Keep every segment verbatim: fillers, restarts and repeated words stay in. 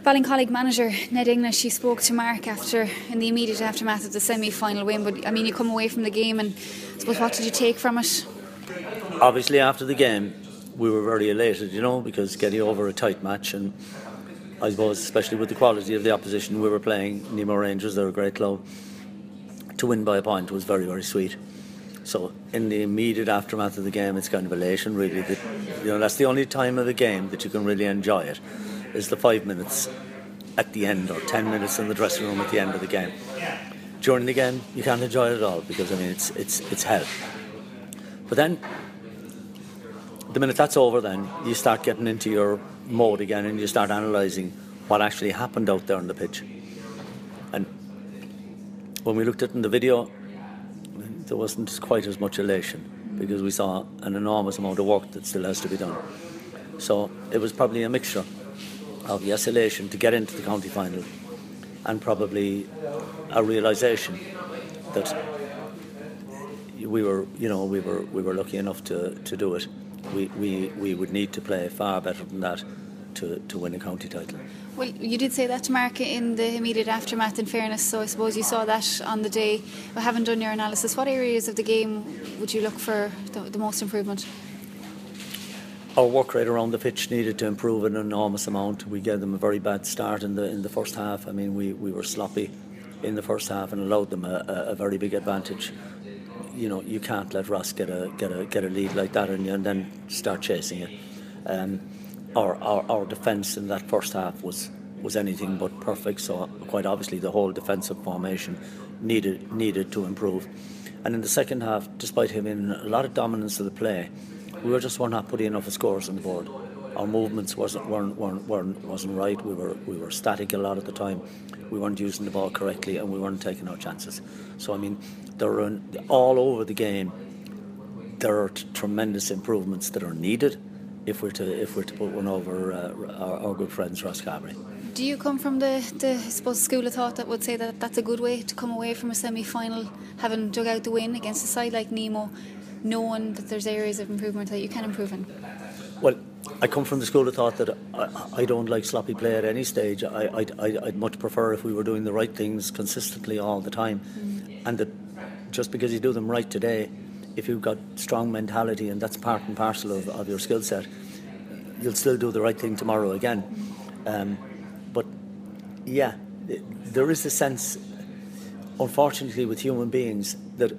Ballincollig manager Ned English, she spoke to Mark after in the immediate aftermath of the semi-final win, but I mean you come away from the game and I suppose what did you take from it? Obviously after the game we were very elated, you know, because getting over a tight match, and I suppose especially with the quality of the opposition we were playing, Nemo Rangers, they're a great club, to win by a point was very, very sweet. So in the immediate aftermath of the game it's kind of elation really, that, you know, that's the only time of the game that you can really enjoy it, is the five minutes at the end or ten minutes in the dressing room at the end of the game. During the game you can't enjoy it at all because I mean it's it's it's hell. But then the minute that's over, then you start getting into your mode again and you start analysing what actually happened out there on the pitch. And when we looked at it in the video, there wasn't quite as much elation because we saw an enormous amount of work that still has to be done. So it was probably a mixture of yes, elation to get into the county final, and probably a realisation that we were, you know, we were we were lucky enough to, to do it. We, we we would need to play far better than that to, to win a county title. Well, you did say that to Mark in the immediate aftermath, in fairness, so I suppose you saw that on the day. But having done your analysis, what areas of the game would you look for the, the most improvement? Our work rate around the pitch needed to improve an enormous amount. We gave them a very bad start in the in the first half. I mean, we, we were sloppy in the first half and allowed them a, a, a very big advantage. You know, you can't let Ross get a get a get a lead like that and, and then start chasing it. Um, our our, our defence in that first half was was anything but perfect. So quite obviously, the whole defensive formation needed needed to improve. And in the second half, despite having a lot of dominance of the play, we were just were not putting enough scores on the board. Our movements wasn't weren't, weren't, weren't wasn't right. We were we were static a lot of the time. We weren't using the ball correctly, and we weren't taking our chances. So I mean, there are all over the game. There are t- tremendous improvements that are needed if we're to if we're to put one over uh, our, our good friends Ross Carbery. Do you come from the, the I suppose school of thought that would say that that's a good way to come away from a semi-final, having dug out the win against a side like Nemo, knowing that there's areas of improvement that you can improve in? Well, I come from the school of thought that I, I don't like sloppy play at any stage. I, I'd, I'd much prefer if we were doing the right things consistently all the time, mm. and that just because you do them right today, if you've got strong mentality and that's part and parcel of, of your skill set, you'll still do the right thing tomorrow again. Um, but yeah, there is a sense, unfortunately, with human beings that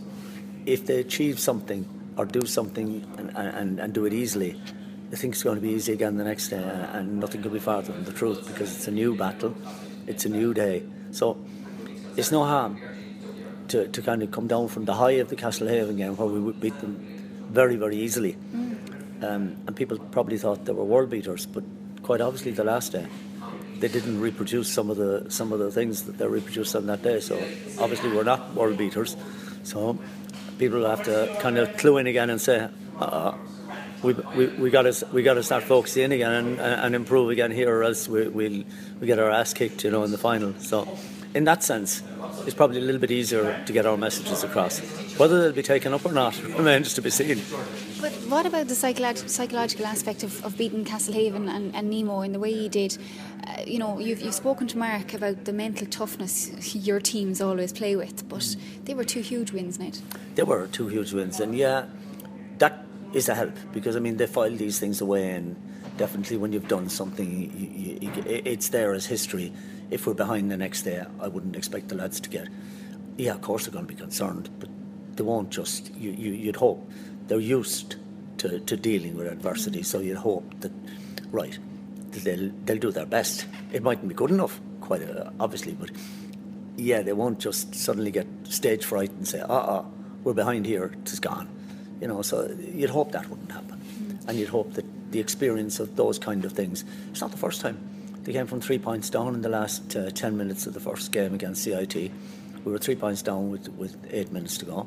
if they achieve something or do something and, and, and do it easily, they think it's going to be easy again the next day, and nothing could be farther from the truth, because it's a new battle, it's a new day. So it's no harm to, to kind of come down from the high of the Castlehaven game where we would beat them very, very easily. Mm. Um, and people probably thought they were world beaters, but quite obviously the last day they didn't reproduce some of the some of the things that they reproduced on that day. So obviously we're not world beaters. So people have to kind of clue in again and say, uh, we we we got to we got to start focusing again and, and improve again here, or else we we'll, we get our ass kicked, you know, in the final. So in that sense, it's probably a little bit easier to get our messages across. Whether they'll be taken up or not remains to be seen. But what about the psycholo- psychological aspect of, of beating Castlehaven and, and Nemo in the way you did? Uh, you know, you've, you've spoken to Mark about the mental toughness your teams always play with, but they were two huge wins, Ned. They were two huge wins, and yeah, that is a help, because I mean they file these things away, and definitely when you've done something, you, you, it's there as history. If we're behind the next day, I wouldn't expect the lads to get. Yeah, of course they're going to be concerned, but they won't just. You, you, you'd hope they're used to, to dealing with adversity, so you'd hope that, right, that they'll they'll do their best. It mightn't be good enough, quite uh, obviously, but yeah, they won't just suddenly get stage fright and say, "Ah, uh-uh, we're behind here, it's gone." You know, so you'd hope that wouldn't happen, mm. and you'd hope that the experience of those kind of things. It's not the first time. They came from three points down in the last uh, ten minutes of the first game against C I T. We were three points down with, with eight minutes to go.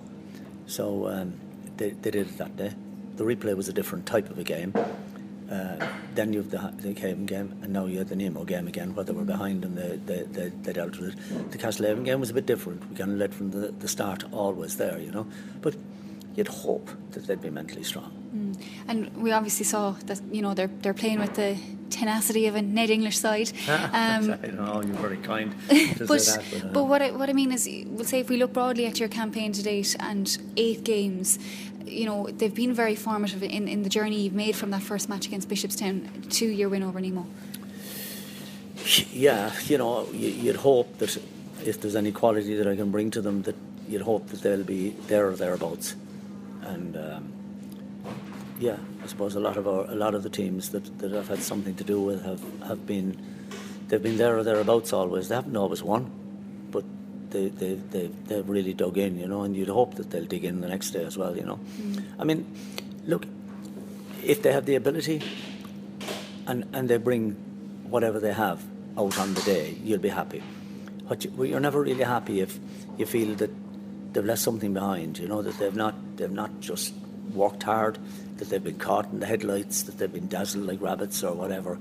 So um, they, they did it that day. The replay was a different type of a game. Uh, then you have the, the Cavan game, and now you have the Nemo game again, where they were behind and they, they, they, they dealt with it. The Castlehaven game was a bit different. We kind of led from the, the start, always there, you know. But you'd hope that they'd be mentally strong. Mm. And we obviously saw that, you know, they're they're playing with the tenacity of a Ned English side. Um, I know, you're very kind to but, say that. But, uh, but what I, what I mean is, we'll say if we look broadly at your campaign to date and eight games, you know, they've been very formative in, in the journey you've made from that first match against Bishopstown to your win over Nemo. Yeah, you know, you'd hope that if there's any quality that I can bring to them, that you'd hope that they'll be there or thereabouts. And um, yeah, I suppose a lot of our, a lot of the teams that, that I've had something to do with have, have been they've been there or thereabouts always. They haven't always won, but they they they they've really dug in, you know. And you'd hope that they'll dig in the next day as well, you know. Mm. I mean, look, if they have the ability and and they bring whatever they have out on the day, you'll be happy. But you, well, you're never really happy if you feel that they've left something behind, you know, that they've not they've not just worked hard, that they've been caught in the headlights, that they've been dazzled like rabbits or whatever.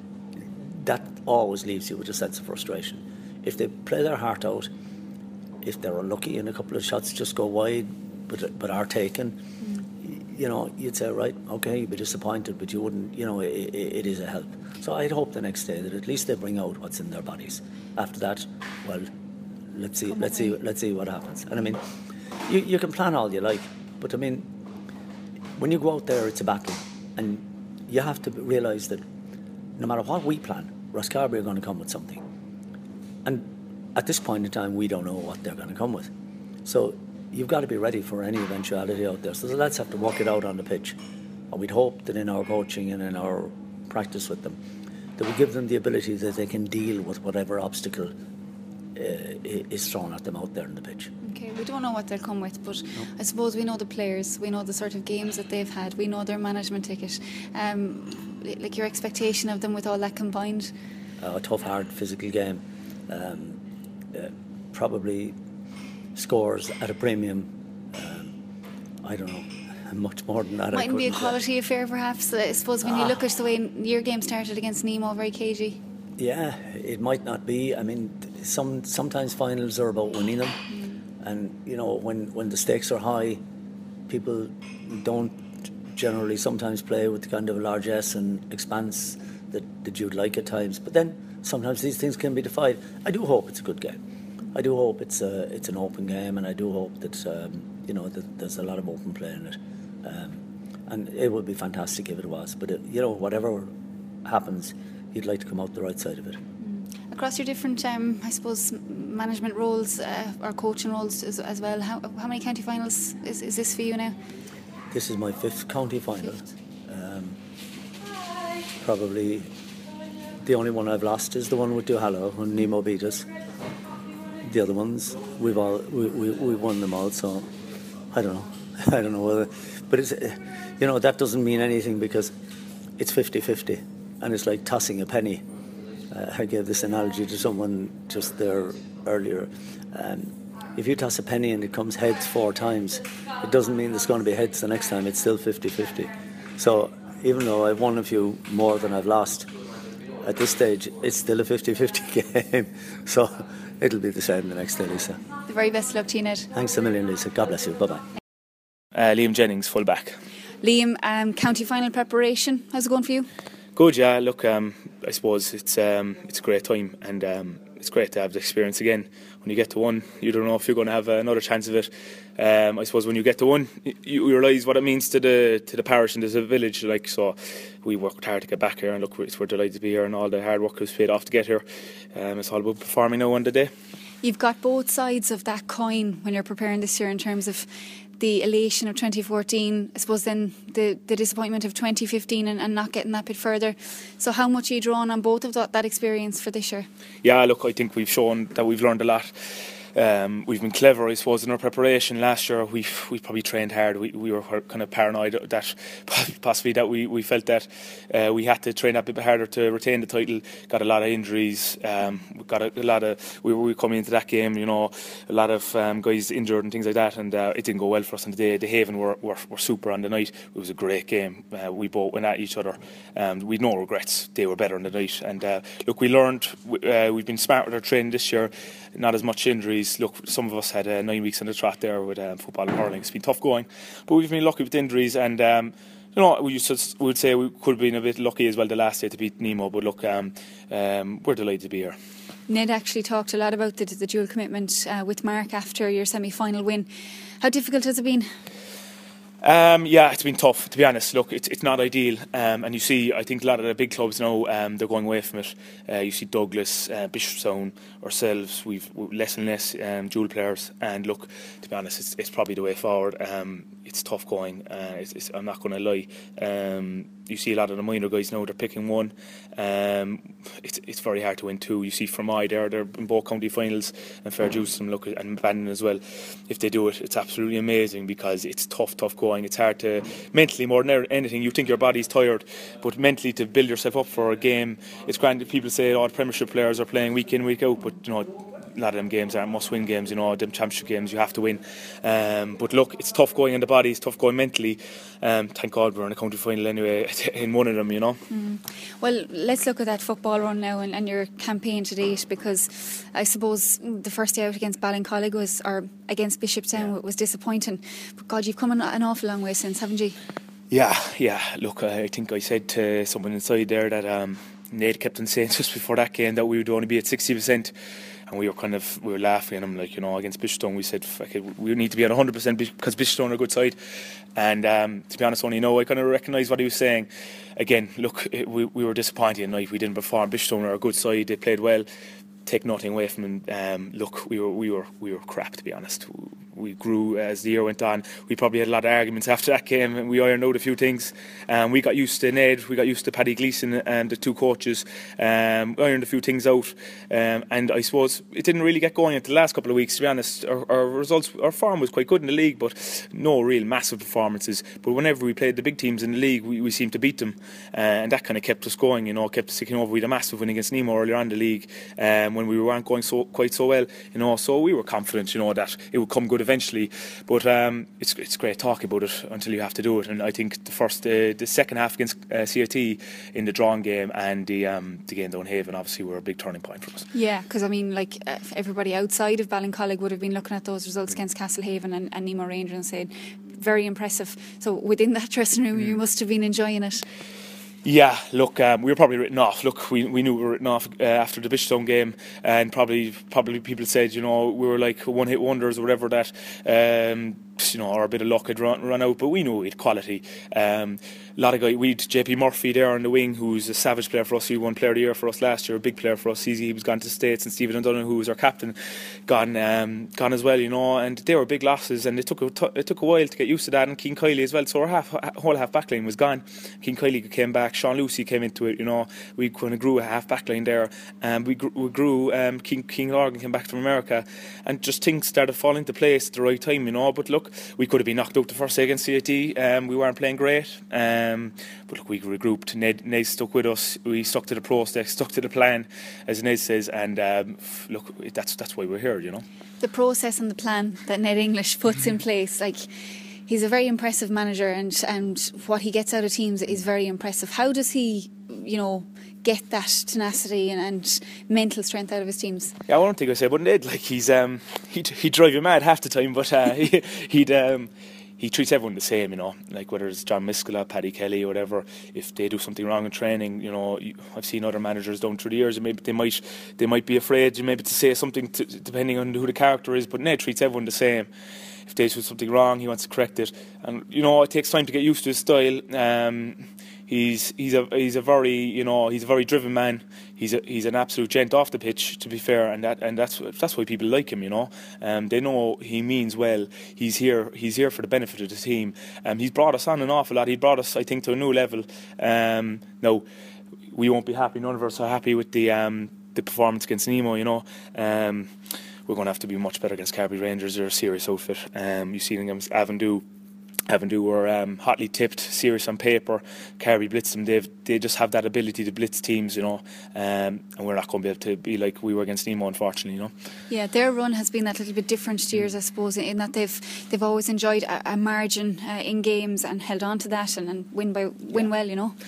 That always leaves you with a sense of frustration. If they play their heart out, if they're unlucky and a couple of shots just go wide but but are taken, mm. you know, you'd say, right, okay, you'd be disappointed, but you wouldn't, you know, it, it, it is a help. So I'd hope the next day that at least they bring out what's in their bodies. After that, well, let's see, Come let's see, let's see what happens. And I mean, you, you can plan all you like, but I mean, when you go out there, it's a battle, and you have to realise that no matter what we plan, Rosscarbery are going to come with something. And at this point in time, we don't know what they're going to come with. So you've got to be ready for any eventuality out there. So the lads have to work it out on the pitch. And we'd hope that in our coaching and in our practice with them, that we give them the ability that they can deal with whatever obstacle uh, is thrown at them out there on the pitch. Okay, we don't know what they'll come with, but no. I suppose we know the players, we know the sort of games that they've had, we know their management ticket. Um, like your expectation of them with all that combined? Uh, a tough, hard, physical game. Um, uh, probably scores at a premium. Um, I don't know. Much more than that. Mightn't be a quality say. affair, perhaps. I suppose when ah. you look at the way your game started against Nemo, very cagey. Yeah, it might not be. I mean, some sometimes finals are about winning them, mm. and you know, when when the stakes are high, people don't generally sometimes play with the kind of largesse and expanse that, that you'd like at times. But then sometimes these things can be defied. I do hope it's a good game. I do hope it's a, it's an open game, and I do hope that um, you know that there's a lot of open play in it. Um, and it would be fantastic if it was, but it, you know, whatever happens, you'd like to come out the right side of it. Mm. Across your different, um, I suppose, management roles uh, or coaching roles as, as well, how, how many county finals is, is this for you now? This is my fifth county final. Um, probably the only one I've lost is the one with Duhallow when Nemo beat us. The other ones, we've all we, we, we won them all, so I don't know. I don't know whether, but it's, you know, that doesn't mean anything because it's fifty-fifty, and it's like tossing a penny. Uh, I gave this analogy to someone just there earlier. Um, if you toss a penny and it comes heads four times, it doesn't mean there's going to be heads the next time. It's still fifty-fifty. So even though I've won a few more than I've lost, at this stage, it's still a fifty-fifty game. So it'll be the same the next day, Lisa. The very best of luck to you, Ned. Thanks a million, Lisa. God bless you. Bye-bye. Uh, Liam Jennings, full back. Liam, um, county final preparation, how's it going for you? Good, yeah. Look, um, I suppose it's um, it's a great time, and um, it's great to have the experience again. When you get to one, you don't know if you're going to have another chance of it. Um, I suppose when you get to one, you, you realise what it means to the to the parish and to the village. Like, so, we worked hard to get back here, and look, we're, we're delighted to be here, and all the hard work was paid off to get here. Um, it's all about performing now on the day. You've got both sides of that coin when you're preparing this year in terms of the elation of twenty fourteen, I suppose then the, the disappointment of twenty fifteen and, and not getting that bit further. So how much are you drawn on both of that, that experience for this year? Yeah, look, I think we've shown that we've learned a lot. Um, we've been clever, I suppose, in our preparation. Last year we we probably trained hard. We we were kind of paranoid that possibly that we, we felt that uh, we had to train a bit harder to retain the title. Got a lot of injuries. Um, we got a, a lot of we were coming into that game, you know, a lot of um, guys injured and things like that, and uh, it didn't go well for us on the day. The Haven were, were were super on the night. It was a great game. Uh, we both went at each other. Um, we had no regrets. They were better on the night, and uh, look, we learned. Uh, we've been smart with our training this year. Not as much injuries. Look, some of us had uh, nine weeks on the trot there with um, football and hurling. It's been tough going, but we've been lucky with injuries, and um, you know, we just would say we could have been a bit lucky as well the last day to beat Nemo, but look, um, um, we're delighted to be here. Ned actually talked a lot about the, the dual commitment uh, with Mark after your semi-final win. How difficult has it been? Um, yeah, it's been tough, to be honest. Look, it's it's not ideal, um, and you see, I think a lot of the big clubs now, um, they're going away from it. Uh, you see Douglas, uh, Bishopstown, ourselves, we've, we've less and less um, dual players, and look, to be honest, it's, it's probably the way forward. Um, it's tough going, uh, it's, it's, I'm not going to lie. Um, you see a lot of the minor guys now, they're picking one. Um, it's it's very hard to win two. You see Fermoy there, they're in both county finals, and fair dues to them, look, and Bandon as well. If they do it, it's absolutely amazing, because it's tough, tough going. It's hard to, mentally more than anything, you think your body's tired, but mentally to build yourself up for a game, it's grand. People say, oh, the Premiership players are playing week in, week out, but you know, a lot of them games aren't must-win games, you know, them championship games you have to win. Um, but look, it's tough going in the body, it's tough going mentally. Um, thank God we're in a county final anyway, in one of them, you know. Mm. Well, let's look at that football run now and, and your campaign to date, because I suppose the first day out against Ballincollig was, or against Bishopstown, yeah. was disappointing. But God, you've come an, an awful long way since, haven't you? Yeah, yeah. Look, I think I said to someone inside there that um, Nate kept on saying just before that game that we would only be at sixty percent. And we were kind of, we were laughing at him, like, you know, against Bishopstown, we said, fuck it, we need to be at one hundred percent because Bishopstown are a good side. And um, to be honest, only know I kind of recognised what he was saying. Again, look, it, we, we were disappointed tonight. We didn't perform. Bishopstown are a good side. They played well. Take nothing away from them. Um, look, we were, we were, we were crap, to be honest. We grew as the year went on. We probably had a lot of arguments after that game, and we ironed out a few things. Um, we got used to Ned, we got used to Paddy Gleeson and the two coaches. Um, ironed a few things out, um, and I suppose it didn't really get going until the last couple of weeks. To be honest, our, our results, our form was quite good in the league, but no real massive performances. But whenever we played the big teams in the league, we, we seemed to beat them, uh, and that kind of kept us going. You know, kept us ticking over. We had a massive win against Nemo earlier on in the league, um, when we weren't going so quite so well. You know, so we were confident, you know, that it would come good eventually. But um, it's it's great talking about it until you have to do it. And I think the first, uh, the second half against uh, C I T in the drawing game and the um, the game down Haven obviously were a big turning point for us. Yeah, because I mean, like uh, everybody outside of Ballincollig would have been looking at those results against Castlehaven and, and Nemo Rangers and saying, very impressive. So within that dressing room, mm. you must have been enjoying it. Yeah, look, um, we were probably written off. Look, we we knew we were written off uh, after the Bishopstown game, and probably probably people said, you know, we were like one hit wonders or whatever, that um, you know, or a bit of luck had run, run out. But we knew we had quality. Um, a lot of guys. We had J P Murphy there on the wing, who's a savage player for us. He won Player of the Year for us last year, a big player for us. He, he was gone to the States, and Stephen O'Donoghue, who was our captain, gone um, gone as well. You know, and they were big losses, and it took a t- it took a while to get used to that. And Keane Kiley as well. So our half whole half back line was gone. Keane Kiley came back. Sean Lucy came into it. You know, we kind of grew a half back line there, and we grew. We grew um, King King Lorgan came back from America, and just things started falling into place at the right time. You know, but look, we could have been knocked out the first day against C I T. Um, we weren't playing great, um, but look, we regrouped. Ned, Ned stuck with us. We stuck to the process, stuck to the plan, as Ned says, and um, look, that's that's why we're here. You know, the process and the plan that Ned English puts in place, like. He's a very impressive manager, and, and what he gets out of teams is very impressive. How does he, you know, get that tenacity and, and mental strength out of his teams? Yeah, I don't think I say, but Ned, like he's um, he'd he'd drive you mad half the time, but uh, he, he'd um, he treats everyone the same, you know. Like whether it's John Miskela, Paddy Kelly, or whatever. If they do something wrong in training, you know, I've seen other managers down through the years, and maybe they might they might be afraid, maybe to say something to, depending on who the character is. But Ned treats everyone the same. If they do something wrong, he wants to correct it, and you know it takes time to get used to his style. Um, he's he's a he's a very you know he's a very driven man. He's a, he's an absolute gent off the pitch, to be fair, and that and that's that's why people like him. You know, um, they know he means well. He's here he's here for the benefit of the team. Um, he's brought us on an awful lot. He brought us, I think, to a new level. Um, now we won't be happy. None of us are happy with the um, the performance against Nemo. You know. Um, We're going to have to be much better against Carbery Rangers. They're a serious outfit. Um, you've seen them against Avondhu. Avondhu were um, hotly tipped, serious on paper. Carbery blitzed them. They've, they just have that ability to blitz teams, you know. Um, and we're not going to be able to be like we were against Nemo, unfortunately, you know. Yeah, their run has been that little bit different to yours, I suppose, in that they've they've always enjoyed a, a margin uh, in games and held on to that and, and win by win yeah. well, you know.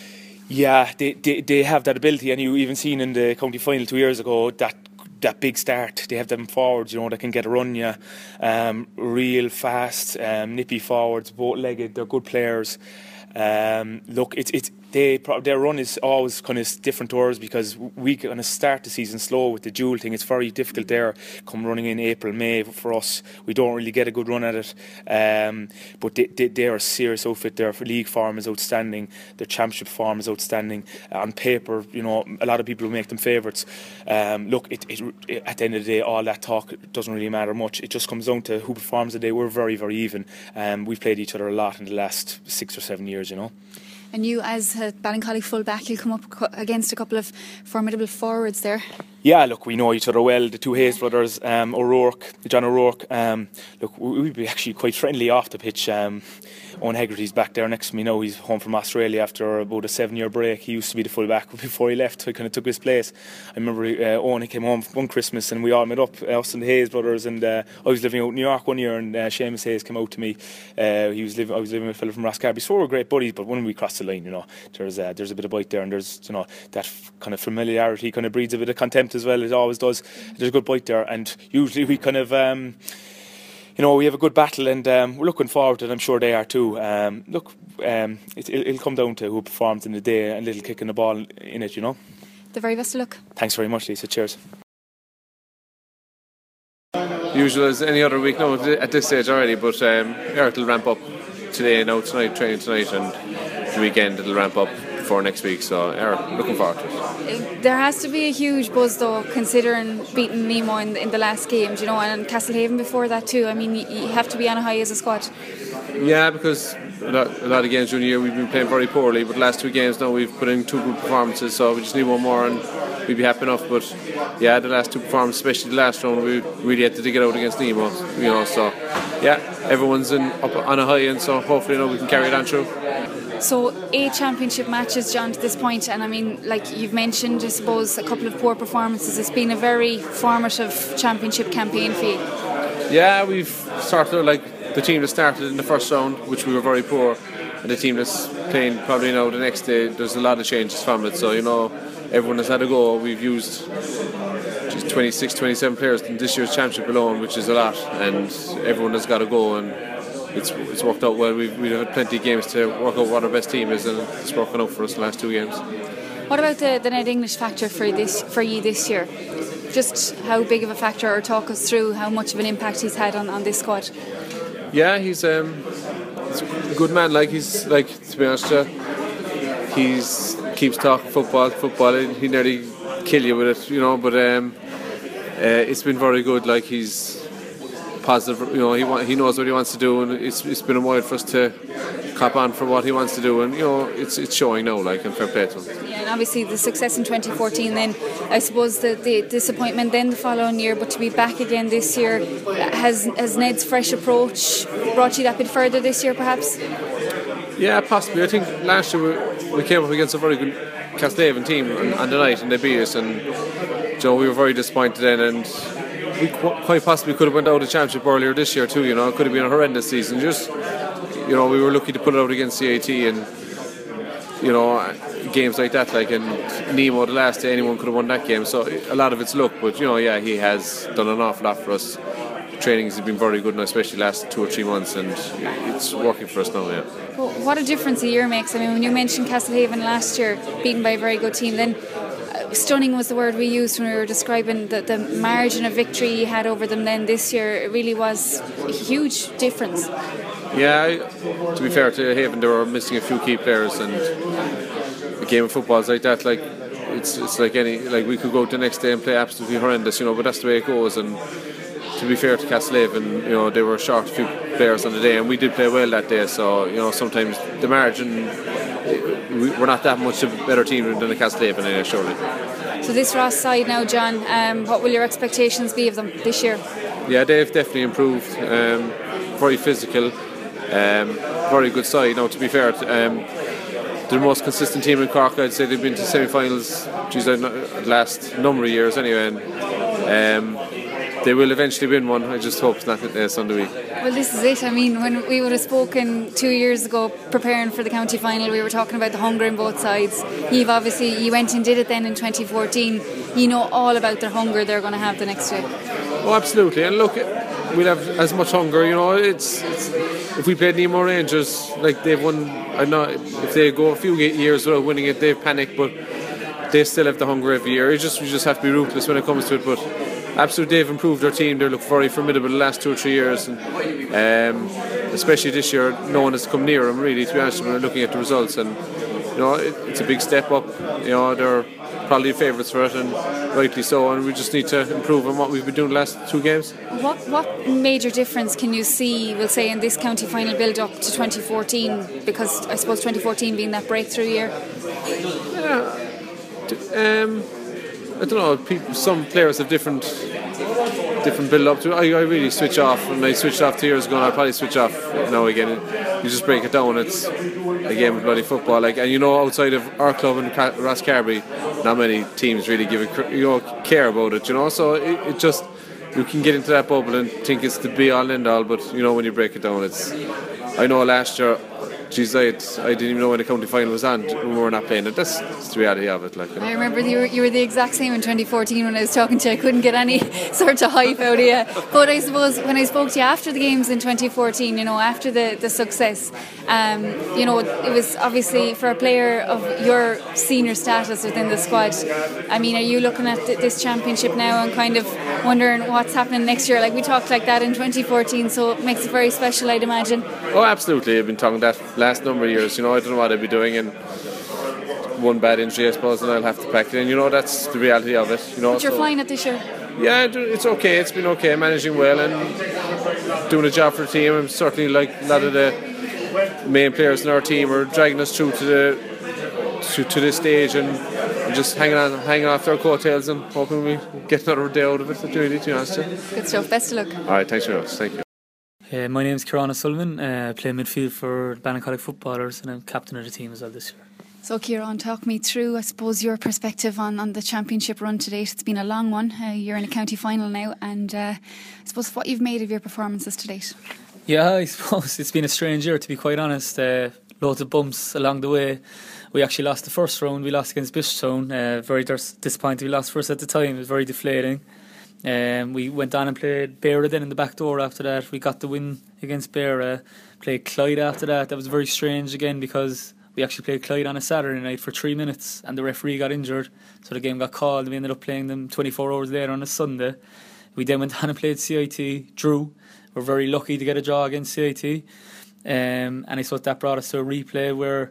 Yeah, they, they they have that ability, and you even seen in the county final two years ago that. That big start, they have them forwards, you know, that can get a run, yeah, um, real fast, um, nippy forwards, both-legged. They're good players. Um, look, it's it's they their run is always kind of different to ours because we kind of start the season slow with the dual thing. It's very difficult there. Come running in April, May for us, we don't really get a good run at it. Um, but they, they they are a serious outfit. Their league form is outstanding. Their championship form is outstanding. Uh, on paper, you know, a lot of people will make them favourites. Um, look, it, it, it, at the end of the day, all that talk doesn't really matter much. It just comes down to who performs the day. We're very, very even. Um, we've played each other a lot in the last six or seven years, you know. And you, as a Ballincollig full-back, you'll come up against a couple of formidable forwards there. Yeah, look, we know each other well. The two Hayes brothers, um, O'Rourke, John O'Rourke. Um, look, we'd be actually quite friendly off the pitch. Um, Owen Hegarty's back there next to me now. He's home from Australia after about a seven-year break. He used to be the full-back before he left. I kind of took his place. I remember uh, Owen, he came home one Christmas and we all met up, us and the Hayes brothers. And uh, I was living out in New York one year, and uh, Seamus Hayes came out to me. Uh, he was living. I was living with a fellow from Rosscarbery. So we were great buddies. But when we crossed the line, you know, there's uh, there's a bit of bite there, and there's, you know, that f- kind of familiarity kind of breeds a bit of contempt as well. It always does. There's a good bite there, and usually we kind of. Um, You know, we have a good battle, and um, we're looking forward to it. I'm sure they are too. Um, look, um, it, it'll come down to who performs in the day and a little kick in the ball in it, you know. The very best of luck. Thanks very much, Lisa. Cheers. Usual as any other week now at this stage already, but um, Eric will ramp up today, now tonight, training tonight, and the weekend it'll ramp up for next week. So, Eric, looking forward to it. There has to be a huge buzz though, considering beating Nemo in, in the last games, you know, and Castlehaven before that too. I mean, you, you have to be on a high as a squad. Yeah, because a lot, a lot of games during the year we've been playing very poorly, but the last two games now we've put in two good performances, so we just need one more and we'd be happy enough. But yeah, the last two performances, especially the last round, we really had to dig it out against Nemo, you know. So yeah, everyone's in up on a high end, so hopefully, you know, we can carry it on through. So eight championship matches, John, to this point, and I mean, like you've mentioned, I suppose, a couple of poor performances. It's been a very formative championship campaign for you. Yeah, we've started like the team that started in the first round, which we were very poor, and the team that's playing probably now the next day, there's a lot of changes from it. So, you know, everyone has had a go. We've used just twenty-six, twenty-seven players in this year's championship alone, which is a lot, and everyone has got a go, and it's it's worked out well. We've, we've had plenty of games to work out what our best team is, and it's working out for us the last two games. What about the, the Ned English factor for this for you this year? Just how big of a factor, or talk us through how much of an impact he's had on, on this squad? Yeah, he's, um, he's a good man. Like he's like to be honest, uh, he's keeps talking football, football. He nearly kill you with it, you know. But um, uh, it's been very good. Like he's positive, you know. He wa- he knows what he wants to do, and it's it's been a while for us to cop on for what he wants to do, and you know, it's it's showing now. Like, and fair play to him. Yeah, and obviously the success in twenty fourteen. Then I suppose the, the disappointment then the following year, but to be back again this year, has has Ned's fresh approach brought you that bit further this year, perhaps? Yeah, possibly. I think last year we, we came up against a very good Castlehaven team on, on the night, and they beat us, and you know, we were very disappointed then, and we qu- quite possibly could have went out of the championship earlier this year too. You know, it could have been a horrendous season. Just, you know, we were lucky to put it out against C A T, and you know, games like that, like in Nemo the last day, anyone could have won that game. So a lot of it's luck, but you know, yeah, he has done an awful lot for us. Trainings have been very good now, especially last two or three months, and it's working for us now. Yeah. Well, what a difference a year makes. I mean, when you mentioned Castlehaven last year, beaten by a very good team, then uh, stunning was the word we used when we were describing the, the margin of victory you had over them. Then this year, it really was a huge difference. Yeah, to be fair to Haven, they were missing a few key players, and a game of football is like that. Like it's it's like any like we could go out the next day and play absolutely horrendous, you know. But that's the way it goes. And to be fair to Castlehaven, you know, they were short a few players on the day, and we did play well that day. So you know, sometimes the margin, we're not that much a better team than the Castlehaven, anyway, surely. So this Ross side now, John, um, what will your expectations be of them this year? Yeah, they've definitely improved. Um, very physical. Um, very good side. Now, to be fair, um, they're the most consistent team in Cork. I'd say they've been to semi-finals, geez, the last number of years anyway. And, um, they will eventually win one. I just hope it's not uh, Sunday week. Well, this is it. I mean, when we would have spoken two years ago, preparing for the county final, we were talking about the hunger in both sides. You've obviously you went and did it then in twenty fourteen. You know all about their hunger they're going to have the next year. Oh, absolutely. And look, we'll have as much hunger. You know, it's. it's if we played Nemo Rangers, like they've won, I know if they go a few years without winning it, they've panicked, but they still have the hunger every year. You just, you just have to be ruthless when it comes to it. But absolutely, they've improved their team. They look very formidable the last two or three years, and um, especially this year, no one has come near them really. To be honest, when we're looking at the results, and you know, it, it's a big step up. You know, they're probably favourites for it, and rightly so. And we just need to improve on what we've been doing the last two games. What what major difference can you see, we'll say, in this county final build up to twenty fourteen? Because I suppose twenty fourteen being that breakthrough year. Yeah. Um, I don't know. People, some players have different, different build up to. I, I really switch off. When I switched off two years ago, I'll probably switch off now again. You just break it down. It's a game of bloody football. Like, and you know, outside of our club and Rosscarbery, not many teams really give it, you know, care about it. You know, so it, it just, you can get into that bubble and think it's the be all and end all. But you know, when you break it down, it's. I know last year. Geez, I, I didn't even know when the county final was on when we were not playing it. That's, that's the reality of it. Like, you know. I remember you were, you were the exact same in twenty fourteen when I was talking to you. I couldn't get any sort of hype out of you. But I suppose when I spoke to you after the games in twenty fourteen, you know, after the, the success, um, you know, it was obviously for a player of your senior status within the squad. I mean, are you looking at th- this championship now and kind of wondering what's happening next year? Like we talked like that in twenty fourteen, so it makes it very special, I'd imagine. Oh, absolutely. I've been talking that last number of years. You know, I don't know what I'd be doing, and one bad injury, I suppose, and I'll have to pack it in. You know, that's the reality of it. You know, but you're so, flying it this year. Yeah, it's okay. It's been okay, managing well and doing a job for the team. And certainly, like a lot of the main players in our team are dragging us through to the to, to this stage, and just hanging on, hanging off their coattails, and hoping we get another day out of it. Really, to be honest. Good stuff. Best of luck. All right, thanks very much. Thank you. Uh, my name is Kieran O'Sullivan. Uh, I play midfield for Ballincollig Footballers, and I'm captain of the team as well this year. So Kieran, talk me through, I suppose, your perspective on, on the championship run to date. It's been a long one. Uh, you're in a county final now, and uh, I suppose what you've made of your performances to date. Yeah, I suppose it's been a strange year, to be quite honest. Uh, loads of bumps along the way. We actually lost the first round. We lost against Bishopstown. Uh, very disappointed. We lost first at the time. It was very deflating. Um, we went on and played Beara then in the back door after that. We got the win against Beara. Played Clyde after that. That was very strange again because we actually played Clyde on a Saturday night for three minutes and the referee got injured, so the game got called and we ended up playing them twenty-four hours later on a Sunday. We then went on and played C I T, drew. We're very lucky to get a draw against C I T, um, and I thought that brought us to a replay where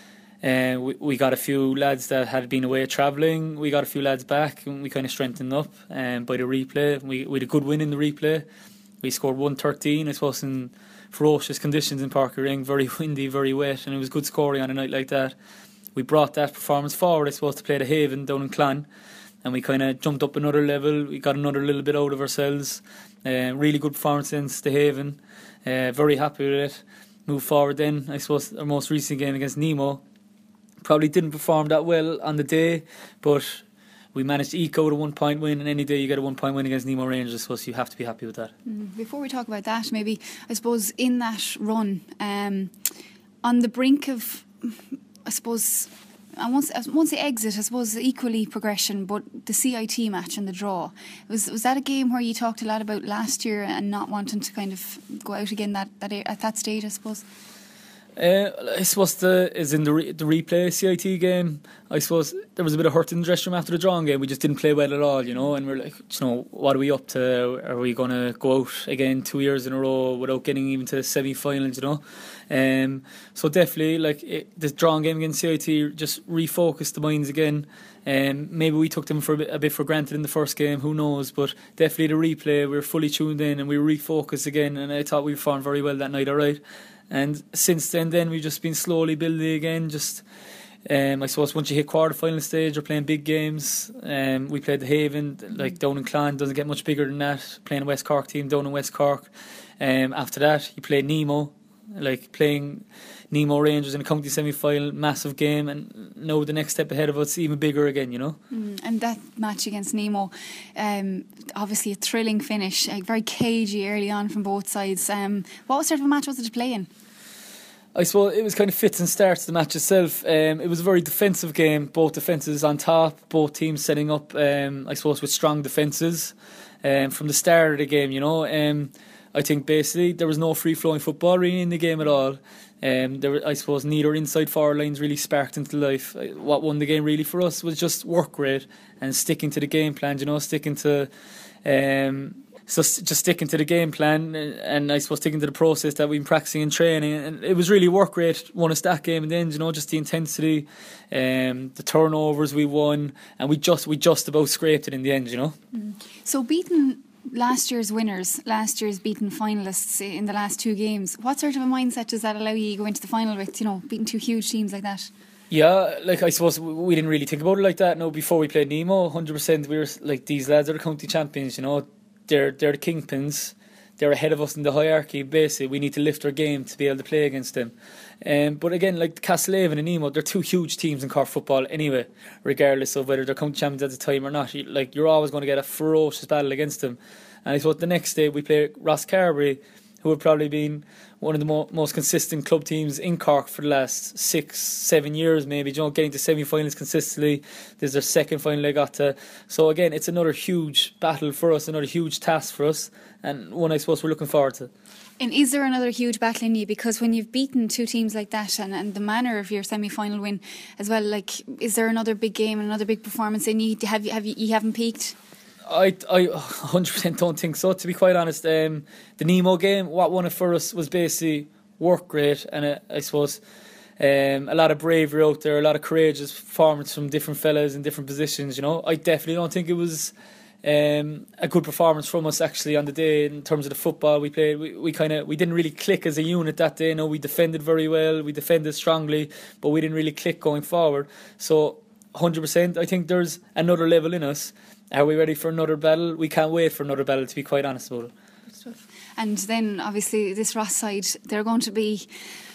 uh, we, we got a few lads that had been away travelling. We got a few lads back and we kind of strengthened up um, by the replay. We, we had a good win in the replay. We scored one thirteen, I suppose, in ferocious conditions in Parker Ring, very windy, very wet, and it was good scoring on a night like that. We brought that performance forward, I suppose, to play the Haven down in Clan, and we kind of jumped up another level. We got another little bit out of ourselves. Uh, really good performance against the Haven. Uh, very happy with it. Moved forward then, I suppose, our most recent game against Nemo. Probably didn't perform that well on the day, but we managed to eke out a one-point win, and any day you get a one-point win against Nemo Rangers, so you have to be happy with that. Before we talk about that, maybe, I suppose, in that run, um, on the brink of, I suppose, I won't, I won't say exit, I suppose equally progression, but the C I T match and the draw, was was that a game where you talked a lot about last year and not wanting to kind of go out again that, that at that stage, I suppose? Uh, I suppose the is in the re, the replay C I T game. I suppose there was a bit of hurt in the dressing room after the drawing game. We just didn't play well at all, you know. And we're like, you know, what are we up to? Are we going to go out again two years in a row without getting even to the semi-finals? You know. Um, so definitely, like it, the drawing game against C I T just refocused the minds again. Um, maybe we took them for a bit, a bit for granted in the first game. Who knows? But definitely the replay, we were fully tuned in and we refocused again. And I thought we performed very well that night. All right. And since then, then we've just been slowly building again. Just, um, I suppose, once you hit quarter-final stage, you're playing big games. Um, we played the Haven, like down in Clan, doesn't get much bigger than that. Playing a West Cork team down in West Cork. Um, after that, you played Nemo, like playing Nemo Rangers in a county semi-final, massive game. And now the next step ahead of us, even bigger again, you know. Mm, and that match against Nemo, um, obviously a thrilling finish, like very cagey early on from both sides. Um, what sort of a match was it to play in? I suppose it was kind of fits and starts the match itself. Um, it was a very defensive game, both defences on top, both teams setting up, um, I suppose, with strong defences um, from the start of the game, you know. Um, I think basically there was no free-flowing football really in the game at all. Um, there, were, I suppose neither inside forward lines really sparked into life. What won the game really for us was just work rate and sticking to the game plan, you know, sticking to um, so just sticking to the game plan and, and I suppose sticking to the process that we've been practicing and training. And it was really work rate won us that game in the end, you know, just the intensity, um, the turnovers we won, and we just we just about scraped it in the end, you know. Mm. So beating last year's winners, last year's beaten finalists in the last two games, what sort of a mindset does that allow you to go into the final with, you know, beating two huge teams like that? Yeah, like I suppose we didn't really think about it like that. No, before we played Nemo, one hundred percent we were like, these lads are the county champions, you know, they're they're the kingpins, they're ahead of us in the hierarchy. Basically, we need to lift our game to be able to play against them. Um, but again, like Castlehaven and Nemo, they're two huge teams in Cork football anyway, regardless of whether they're county champions at the time or not. Like, you're always going to get a ferocious battle against them. And I thought the next day we play Rosscarbery, who have probably been one of the mo- most consistent club teams in Cork for the last six, seven years maybe, you know, getting to semi-finals consistently. This is their second final they got to. So again, it's another huge battle for us, another huge task for us, and one I suppose we're looking forward to. And is there another huge battle in you? Because when you've beaten two teams like that and, and the manner of your semi-final win as well, like, is there another big game, another big performance in you? Have you, have you, you haven't peaked? I, I one hundred percent don't think so, to be quite honest. Um, the Nemo game, what won it for us was basically work rate and uh, I suppose um, a lot of bravery out there, a lot of courageous performance from different fellas in different positions, you know. I definitely don't think it was um, a good performance from us actually on the day in terms of the football we played. We, we kind of we didn't really click as a unit that day. You know, we defended very well, we defended strongly, but we didn't really click going forward. So one hundred percent I think there's another level in us. Are we ready for another battle? We can't wait for another battle, to be quite honest about it. And then obviously this Ross side, they're going to be,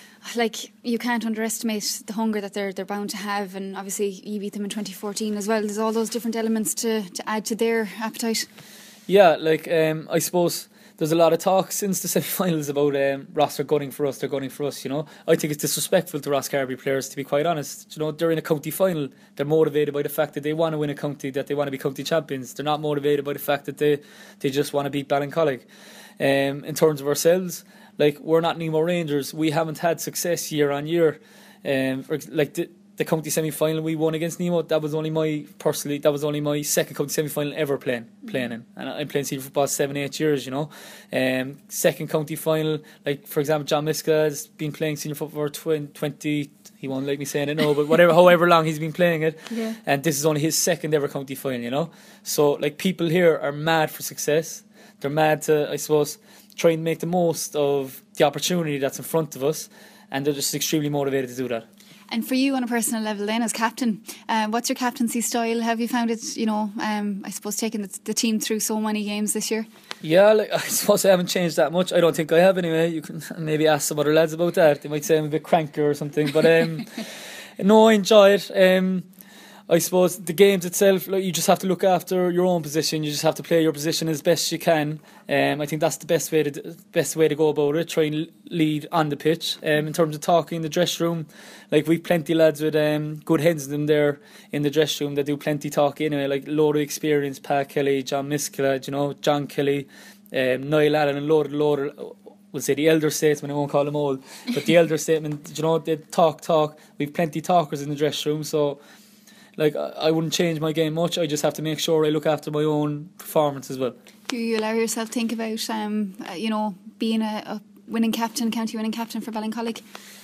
like, you can't underestimate the hunger that they're they're bound to have, and obviously you beat them in twenty fourteen as well. There's all those different elements to, to add to their appetite. Yeah, like um, I suppose there's a lot of talk since the semi-finals about um, Ross are gunning for us, they're gunning for us, you know. I think it's disrespectful to Rosscarbery players, to be quite honest. You know, they're in a county final, they're motivated by the fact that they want to win a county, that they want to be county champions. They're not motivated by the fact that they, they just want to beat Ballincollig. Um, in terms of ourselves, like, we're not Nemo Rangers, we haven't had success year on year. Um, like the, the county semi-final we won against Nemo, that was only my personally that was only my second county semi-final ever playing playing in, and I'm playing senior football seven eight years, you know. Um, second county final, like for example John Miska has been playing senior football for twenty, he won't like me saying it no, but whatever however long he's been playing it, yeah. And this is only his second ever county final, you know. So like, people here are mad for success, they're mad to, I suppose, try and make the most of the opportunity that's in front of us, and they're just extremely motivated to do that. And for you on a personal level then, as captain, uh, what's your captaincy style? Have you found it, you know, um, I suppose taking the, the team through so many games this year? Yeah, like, I suppose I haven't changed that much. I don't think I have anyway. You can maybe ask some other lads about that. They might say I'm a bit cranker or something. But um, no, I enjoy it. Um, I suppose the games itself, like, you just have to look after your own position. You just have to play your position as best you can. Um, I think that's the best way to best way to go about it. Try and lead on the pitch. Um, in terms of talking in the dressing room, like, we've plenty of lads with um, good heads in them there in the dressing room that do plenty talking anyway. Like, load of experience, Pat Kelly, John Miskela, you know, John Kelly, um, Niall Allen, and load of load of, we'll say the elder statesman, I won't call them old, but the elder statesman, you know, they talk, talk. We've plenty of talkers in the dressing room, so like, I wouldn't change my game much. I just have to make sure I look after my own performance as well. Do you allow yourself to think about, um, uh, you know, being a, a winning captain, county winning captain for Ballincollig?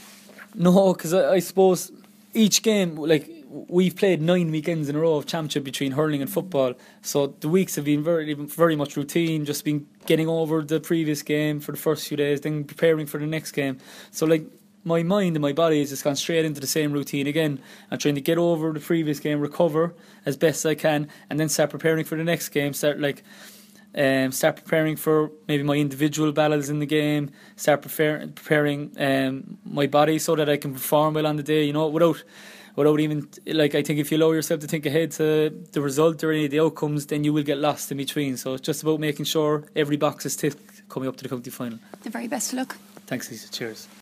No, because I, I suppose each game, like, we've played nine weekends in a row of championship between hurling and football, so the weeks have been very, very much routine. Just been getting over the previous game for the first few days, then preparing for the next game. So like, my mind and my body has just gone straight into the same routine again. I'm trying to get over the previous game, recover as best I can, and then start preparing for the next game. Start like, um, start preparing for maybe my individual battles in the game. Start prepare, preparing um, my body so that I can perform well on the day. You know, without, without even like, I think if you allow yourself to think ahead to the result or any of the outcomes, then you will get lost in between. So it's just about making sure every box is ticked coming up to the county final. The very best of luck. Thanks, Lisa. Cheers.